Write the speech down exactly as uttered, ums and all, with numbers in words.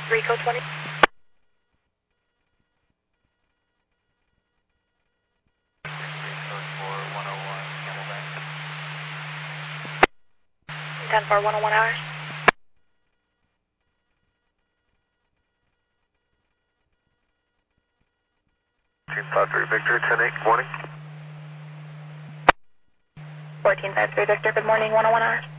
Rico twenty. ten four one oh one hours. fourteen five three Victor, ten eight, good morning. fourteen five three Victor, good morning, one oh one hours.